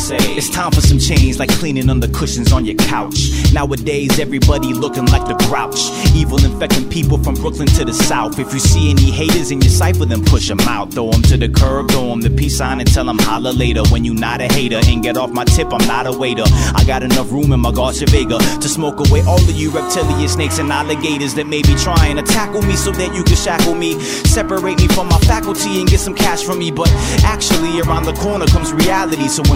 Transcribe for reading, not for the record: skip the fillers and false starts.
say? It's time for some change, like cleaning under cushions on your couch. Nowadays, everybody looking like the Grouch. Evil infecting people from Brooklyn to the South. If you see any haters in your cipher, then push them out. Throw them to the curb, throw them the peace sign and tell them holla later. When you not a hater and get off my tip, I'm not a waiter. I got enough room in my Garcia Vega to smoke away all of you reptilian snakes and alligators that may be trying to tackle me so that you can shackle me, separate me from my faculty and get some cash from me. But actually, around the corner comes reality. So when